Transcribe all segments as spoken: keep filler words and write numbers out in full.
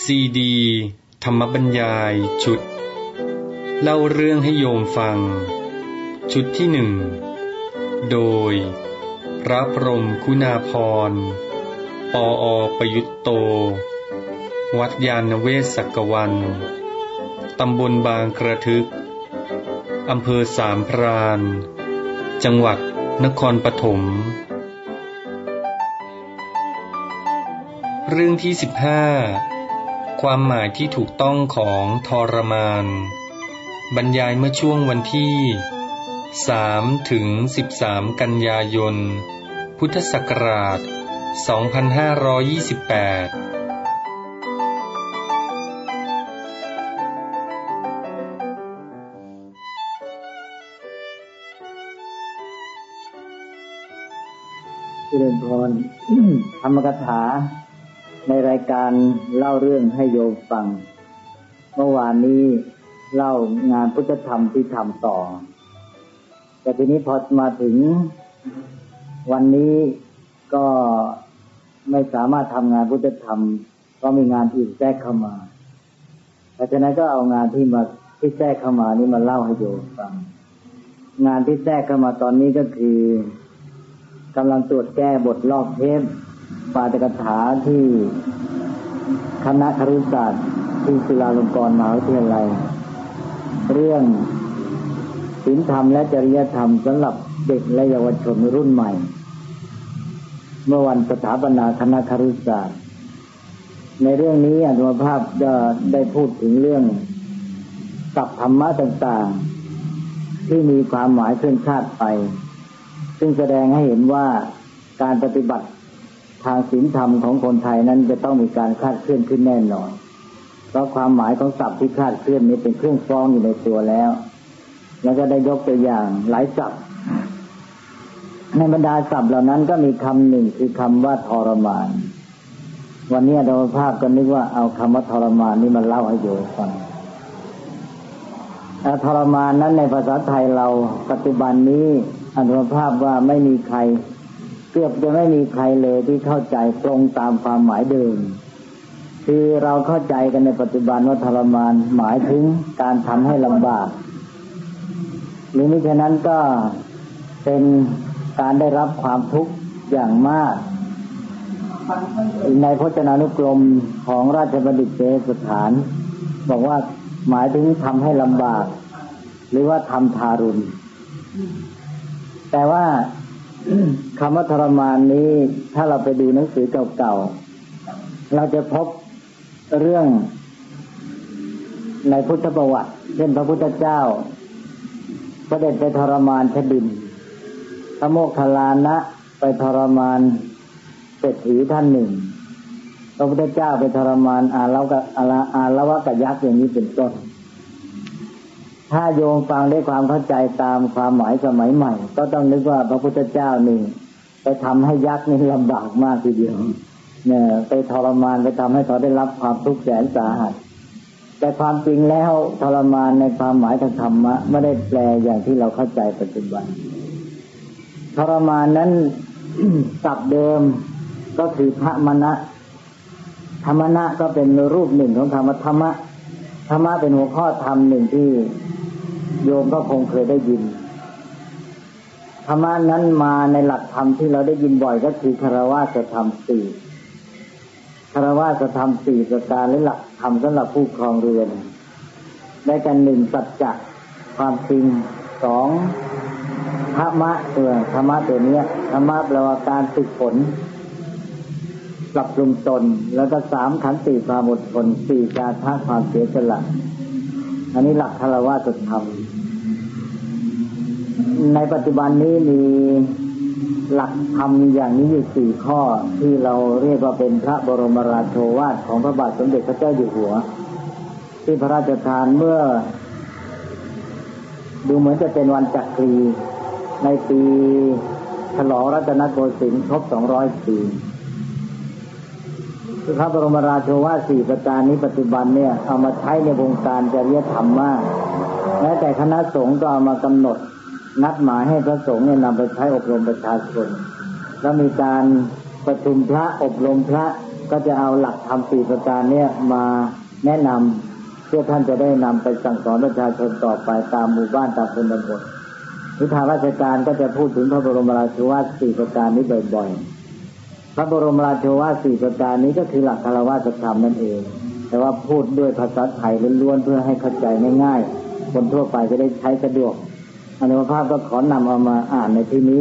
ซีดีธรรมบรรยายชุดเล่าเรื่องให้โยมฟังชุดที่หนึ่งโดยพระพรหมคุณาภรณ์ปออประยุตโตวัดยานเวศสักวันตำบลบางกระทึกอำเภอสามพรานจังหวัดนครปฐมเรื่องที่สิบห้าความหมายที่ถูกต้องของทรมานบรรยายเมื่อช่วงวันที่สามถึงสิบสามกันยายนพุทธศักราชสองพันห้าร้อยยี่สิบแปดเจริญพร ธรรมกถาในรายการเล่าเรื่องให้โยมฟังเมื่อวานนี้เล่างานพุทธธรรมที่ทำต่อแต่ทีนี้พอมาถึงวันนี้ก็ไม่สามารถทำงานพุทธธรรมก็มีงานอื่นแทรกเข้ามาเพราะฉะนั้นก็เอางานที่มาที่แทรกเข้ามานี้มาเล่าให้โยมฟังงานที่แทรกเข้ามาตอนนี้ก็คือกำลังตรวจแก้บทลอกเทปปาฐกถาที่คณะครุศาสตร์ที่จุฬาลงกรณ์มหาวิทยาลัยเรื่องศีลธรรมและจริยธรรมสำหรับเด็กและเยาวชนรุ่นใหม่เมื่อวันสถาปนาคณะครุศาสตร์ในเรื่องนี้อาตมาภาพจะได้พูดถึงเรื่องศัพท์ธรรมะต่างๆที่มีความหมายเคลื่อนคลาดไปซึ่งแสดงให้เห็นว่าการปฏิบัติทางศีลธรรมของคนไทยนั้นจะต้องมีการคลาดเคลื่อนขึ้นแน่นอนเพราะความหมายของศัพท์ที่คลาดเคลื่อนนี้เป็นเครื่องฟ้องอยู่ในตัวแล้วแล้วก็ได้ยกตัวอย่างหลายศัพท์ในบรรดาศัพท์เหล่านั้นก็มีคำหนึ่งคือคำว่าทรมานวันนี้อาตมาภาพก็นึกว่าเอาคำว่าทรมานนี้มาเล่าให้โยมฟังทรมานนั้นในภาษาไทยเราปัจจุบันนี้อาตมาภาพว่าไม่มีใครเกือบจะไม่มีใครเลยที่เข้าใจตรงตามความหมายเดิมคือเราเข้าใจกันในปัจจุบันว่าทรมานหมายถึงการทำให้ลำบากหรือมิฉะนั้นก็เป็นการได้รับความทุกข์อย่างมากในพจนานุกรมของราชบัณฑิตยสถานบอกว่าหมายถึงทำให้ลำบากหรือว่าทำทารุณแต่ว่า คำว่าทรมานนี้ถ้าเราไปดูหนังสือเก่าๆเราจะพบเรื่องในพุทธประวัติเช่นพระพุทธเจ้าเสด็จไปทรมานแผ่นดินพระโมคคัลลานะไปทรมานเศรษฐีท่านหนึ่งพระพุทธเจ้าไปทรมานอาละวะอาละอาละวะกยักษ์อย่างนี้เป็นต้นถ้าโยมฟังด้วยความเข้าใจตามความหมายสมัยใหม่ก็ต้องนึกว่าพระพุทธเจ้านี่ไปทำให้ยักษ์นี่ลำบากมากทีเดียวเนี่ยไปทรมานไปทำให้เขาได้รับความทุกข์แสนสาหัสแต่ความจริงแล้วทรมานในความหมายทางธรรมะไม่ได้แปลอย่างที่เราเข้าใจปัจจุบันทรมานนั้น ศัพท์เดิมก็คือพระมณะธรรมนะก็เป็นรูปหนึ่งของคำว่าธรรมะธรรมะเป็นหัวข้อธรรมหนึ่งที่โยมก็คงเคยได้ยินธรรมะนั้นมาในหลักธรรมที่เราได้ยินบ่อยก็คือคารวะธรรมสี่คารวะธรรมสี่ประการและหลักธรรมสำหรับผู้ครองเรือนได้กันหนึ่งสัจจะความจริงสองธรรมะตัวธรรมะตัวนี้ธรรมะแปลว่าการฝึกฝนปรับปรุงตนแล้วก็สามขันติความอดทนสี่จาคะความเสียสละอันนี้หลักคารวะธรรมในปัจจุบันนี้มีหลักธรรมอย่างนี้อยู่สี่ข้อที่เราเรียกว่าเป็นพระบรมราโชวาทของพระบาทสมเด็จพระเจ้าอยู่หัวที่พระราชทานเมื่อดูเหมือนจะเป็นวันจักรีในปีฉลองรัตนโกสินทร์ครบสองร้อยปีพระบรมราโชวาทสี่ประการนี้ปัจจุบันเนี่ยเอามาใช้ในวงการจริยธรรมมากแม้แต่คณะสงฆ์ก็เอามากำหนดนัดหมายให้พระสงฆ์เนี่ยนำไปใช้อบรมประชาชนแล้วมีการประชุมพระอบรมพระก็จะเอาหลักธรรมสี่ประการเนี่ยมาแนะนำเพื่อท่านจะได้นำไปสั่งสอนประชาชนต่อไปตามหมู่บ้านตามชนบทนิทานราชการก็จะพูดถึงพระบรมราโชวาทสี่ประการนี้บ่อยๆพระบรมราโชวาทสี่ประการนี้ก็คือหลักคารวะธรรมนั่นเองแต่ว่าพูดด้วยภาษาไทยล้วนๆเพื่อให้เข้าใจง่ายๆคนทั่วไปจะได้ใช้สะดวกอานุภาพก็ขอนำเอามาอ่านในที่นี้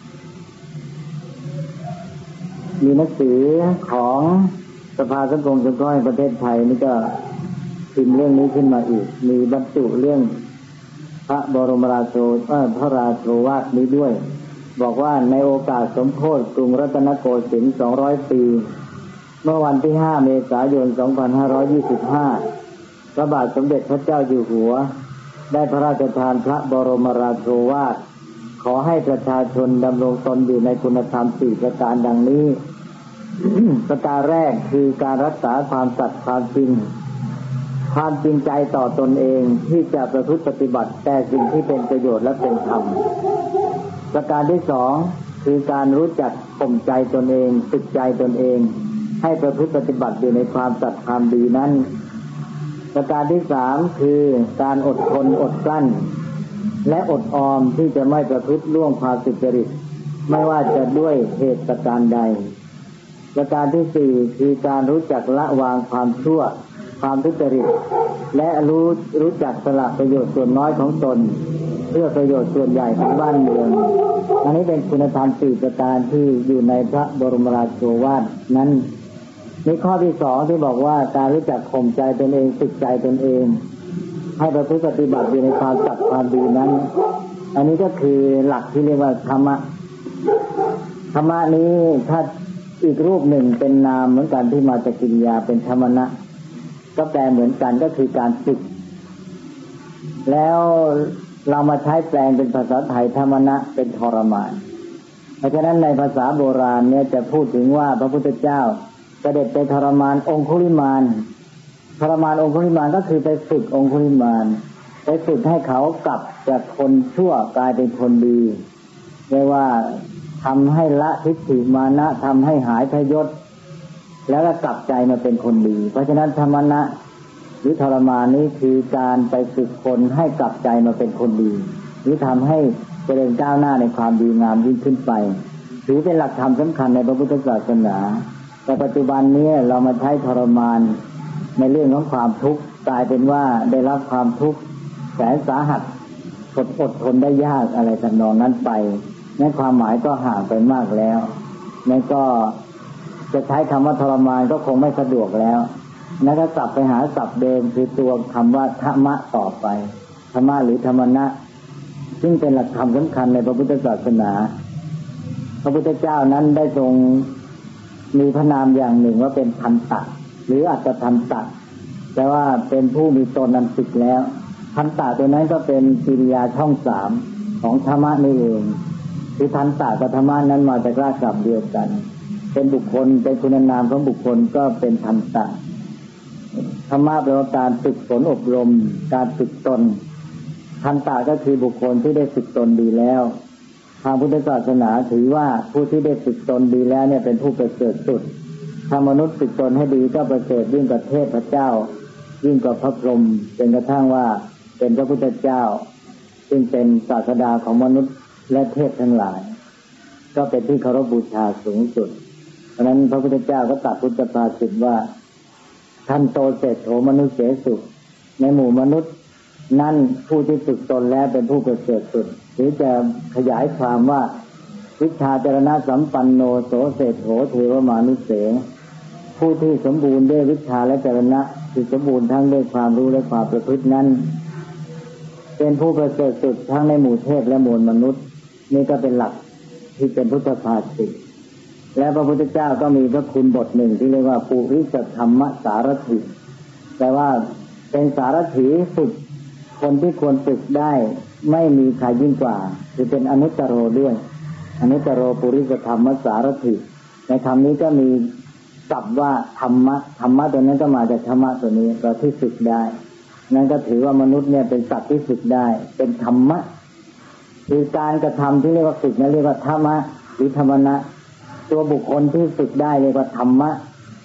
มีหนังสือของสภาสังคมสงเคราะห์แห่งประเทศไทยนี่ก็พิมพ์เรื่องนี้ขึ้นมาอีกมีบรรจุเรื่องพระบรมราโชวาทพระราโชวาทนี้ด้วยบอกว่าในโอกาสสมโภชกรุงรัตนโกสินทร์สองร้อยปีเมื่อวันที่ห้าเมษายนสองพันห้าร้อยยี่สิบห้าพระบาทสมเด็จพระเจ้าอยู่หัวได้พระราชทานพระบรมราโชวาทขอให้ประชาชนดำรงตนอยู่ในคุณธรรมสี่ประการดังนี้ ประการแรกคือการรักษาความสัตย์ความจริงความจริงใจต่อตนเองที่จะประพฤติปฏิบัติแต่สิ่งที่เป็นประโยชน์และเป็นธรรมประการที่สองคือการรู้จักข่มใจตนเองฝึกใจตนเองให้ประพฤติปฏิบัติอยู่ในความสัตย์ความดีนั้นประการที่สามคือการอดทนอดกลั้นและอดออมที่จะไม่ประพฤติล่วงความสุจริตไม่ว่าจะด้วยเหตุประการใดประการที่สี่คือการรู้จักละวางความชั่วความทุจริตและรู้รู้จักสละประโยชน์ส่วนน้อยของตนเพื่อประโยชน์ส่วนใหญ่ของบ้านเมืองอันนี้เป็นคุณธรรมสี่ประการที่อยู่ในพระบรมราโชวาทนั้นในข้อที่สองที่บอกว่าการรู้จักข่มใจตนเองฝึกใจตนเองให้ประพฤติปฏิบัติอยู่ในความสัตย์ความดีนั้นอันนี้ก็คือหลักที่เรียกว่าธรรมะธรรมะนี้ถ้าอีกรูปหนึ่งเป็นนามเหมือนกันที่มาจากกิริยาเป็นธรรมนะก็แปลเหมือนกันก็คือการฝึกแล้วเรามาใช้แปลงเป็นภาษาไทยธรรมนะเป็นทรมานเพราะฉะนั้นในภาษาโบราณเนี่ยจะพูดถึงว่าพระพุทธเจ้าเสด็จไปทรมานองคุลิมานทรมานองคุลิมานก็คือไปฝึกองคุลิมานไปฝึกให้เขากลับจากคนชั่วกลายเป็นคนดีเรียกว่าทำให้ละทิฏฐิมานะทำให้หายพยศแล้วก็กลับใจมาเป็นคนดีเพราะฉะนั้นธรรมนะหรือทรมานนี้คือการไปฝึกคนให้กลับใจมาเป็นคนดีหรือทำให้เจริญก้าวหน้าในความดีงามยิ่งขึ้นไปถือเป็นหลักธรรมสำคัญในพระพุทธศาสนาแต่ปัจจุบันนี้เรามาใช้ทรมานในเรื่องของความทุกข์กลายเป็นว่าได้รับความทุกข์แสนสาหัสอดอดทนได้ยากอะไรทำนองนั้นไปในความหมายก็ห่างไปมากแล้วนั่นก็จะใช้คำว่าทรมานก็คงไม่สะดวกแล้วนั่นก็กลับไปหาศัพท์เดิมคือตัวคำว่าธรรมะต่อไปธรรมะหรือธรรมนะซึ่งเป็นหลักธรรมสำคัญในพระพุทธศาสนาพระพุทธเจ้านั้นได้ทรงมีพระนามอย่างหนึ่งว่าเป็นทันตะหรืออัตทันตะแต่ว่าเป็นผู้มีตนนั้นศึกแล้วทันตะตัวนั้นก็เป็นกิริยาช่องสามของธรรมะนี่เองคือทันตะกับธรรมะนั้นมาจากรากศัพท์เดียวกันเป็นบุคคลเป็นคุณนามของบุคคลก็เป็นทันตะธรรมะแปลว่าการฝึกฝนอบรมการฝึกตนทันตะก็คือบุคคลที่ได้ฝึกตนดีแล้วทางพุทธศาสนาถือว่าผู้ที่ได้ฝึกตนดีแล้วเนี่ยเป็นผู้ประเสริฐสุดถ้ามนุษย์ฝึกตนให้ดีก็ประเสริฐยิ่งกว่าเทพเจ้ายิ่งกว่าพระพรหมจนกระทั่งว่าเป็นพระพุทธเจ้าซึ่งเป็นศาสดาของมนุษย์และเทพทั้งหลายก็เป็นที่เคารพบูชาสูงสุดเพราะนั้นพระพุทธเจ้าก็ตรัสพุทธภาษิตว่าท่านโตเศรษโธมนุษย์เสสุในหมู่มนุษย์นั่นผู้ที่ฝึกตนแล้วเป็นผู้ประเสริฐสุดหรือจะขยายความว่าวิชาจรณะสัมปันโนโสเศรษโธเทวมานุเสผู้ที่สมบูรณ์ด้วยวิชาและจรณะคือสมบูรณ์ทั้งด้วยความรู้และความประพฤตินั้นเป็นผู้ประเสริฐสุดทั้งในหมู่เทพและหมู่มนุษย์นี่ก็เป็นหลักที่เป็นพุทธภาษิตและพระพุทธเจ้าก็มีพระคุณบทหนึ่งที่เรียกว่าปุริสธรรมสารถิแต่ว่าเป็นสารถีฝึกคนที่ควรฝึกได้ไม่มีใครยิ่งกว่าคือเป็นอนุตตโรด้วยอนุตตโรปุริสธรรมสารถิในคำนี้ก็มีศัพท์ว่าธรรมะธรรมะตัวนั้นก็มาจากธรรมะตัวนี้เราที่ฝึกได้นั่นก็ถือว่ามนุษย์เนี่ยเป็นสัตว์ที่ฝึกได้เป็นธรรมะคือการกระทำที่เรียกว่าฝึกนั้นเรียกว่าธรรมะหรือธรรมนะตัวบุคคลที่ฝึกได้เรียกว่าธรรมะ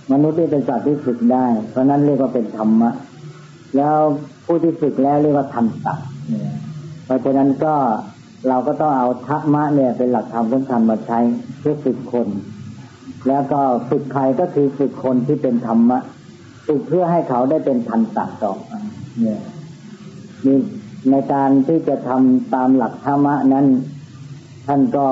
มนุษย์นี่เป็นสัตว์ที่ฝึกได้เพราะนั้นเรียกว่าเป็นธรรมะแล้วผู้ที่ฝึกแล้วเรียกว่าทันตะเพราะฉะนั้นก็เราก็ต้องเอาธรรมะเนี่ยเป็นหลักธรรมสำคัญมาใช้เพื่อฝึกคนแล้วก็ฝึกใครก็คือฝึกคนที่เป็นธรรมะฝึกเพื่อให้เขาได้เป็นทันตะต่อไปเนี่ยนี่ในการที่จะทำตามหลักธรรมะนั้นท่านก็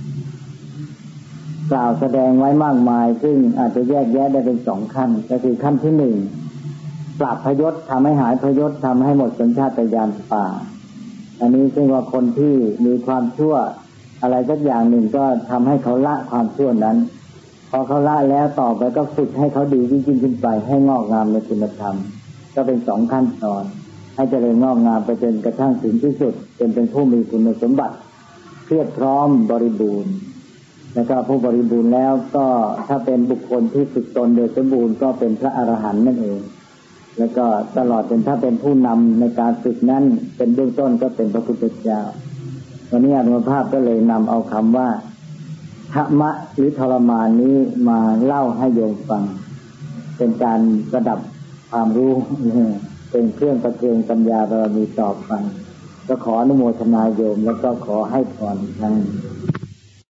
กล่าวแสดงไว้มากมายซึ่งอาจจะแยกแยะได้เป็นสองขั้นก็คือขั้นที่หนึ่งปราบพยศทำให้หายพยศทำให้หมดสัญชาตญาณป่าอันนี้ซึ่งว่าคนที่มีความชั่วอะไรสักอย่างหนึ่งก็ทำให้เขาละความชั่วนั้นพอเขาละแล้วต่อไปก็ฝึกให้เขาดียิ่งยิ่งขึ้นไปให้งอกงามในคุณธรรมก็เป็นสองขั้นตอนให้เจริญงอกงามไปจนกระทั่งถึงที่สุดจนเป็นผู้มีคุณสมบัติเพียบพร้อมบริบูรณ์แล้วก็ผู้บริบูรณ์แล้วก็ถ้าเป็นบุคคลที่ฝึกตนโดยสมบูรณ์ก็เป็นพระอรหันต์นั่นเองแล้วก็ตลอดจนถ้าเป็นผู้นำในการฝึกนั้นเป็นเบื้องต้นก็เป็นพระพุทธเจ้าวันนี้อาตมาภาพก็เลยนำเอาคำว่าธรรมะหรือทรมานนี้มาเล่าให้โยมฟังเป็นการประดับความรู้เป็นเครื่องประเทืองปัญญาบารมีต่อไปก็ขออนุโมทนาโยมแล้วก็ขอให้พรอีกครั้ง